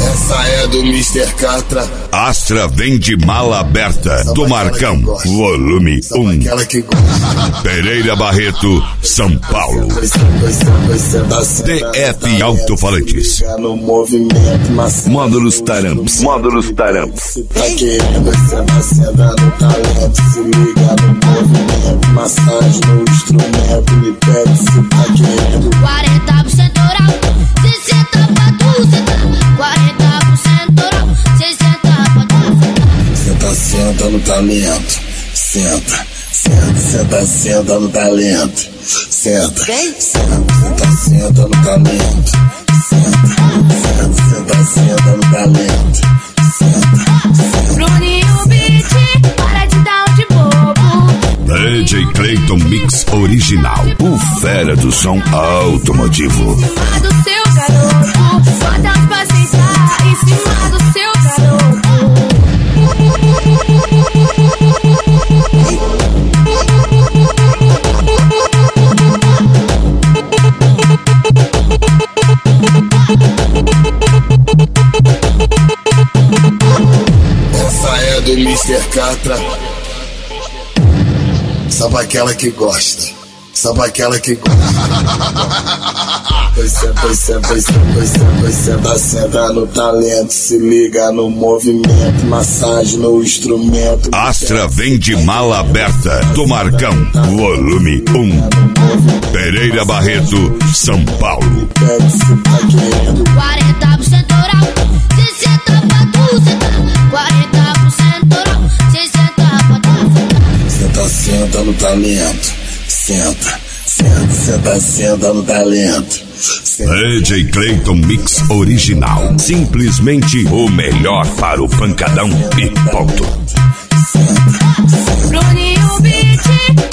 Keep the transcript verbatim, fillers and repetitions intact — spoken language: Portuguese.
Essa é do mister Catra. Astra vem de mala aberta, do Marcão, volume um. Pereira Barreto, São Paulo. D F Alto-Falantes. Módulos Taramps. Módulos Taramps. Tá querendo sentar, senta no talento. Se liga no movimento, massagem no instrumento. Me pede se tá querendo. quarenta por cento oral, sessenta pra tu sentar. quarenta por cento oral, sessenta pra tu sentar. Senta, senta no talento. Senta, senta, senta, senta no talento. Senta, senta, senta, senta no talento. Senta, senta, senta, senta no talento. Senta, senta. Bruninho Beat, para de dar um de bobo. D J Clayton Mix Original, o fera do som automotivo. Em cima do seu garoto, bota os pra sentar. Em cima do seu garoto. Essa é do mister Catra. Sabe aquela que gosta? Sabe aquela que gosta? Pois senta, pois senta, pois senta, pois senta, pois senta, senta no talento. Se liga no movimento, massagem no instrumento. Astra vem de mala aberta, do Marcão, volume um. Pereira Barreto, São Paulo. Pede se tá querendo. quarenta por cento oral, sessenta pra tu sentar. quarenta por cento oral, sessenta pra tu sentar. Senta, senta no talento. Senta, senta, senta, senta no talento. D J Clayton Mix Original, simplesmente o melhor para o pancadão e ponto. Bruninho Beat,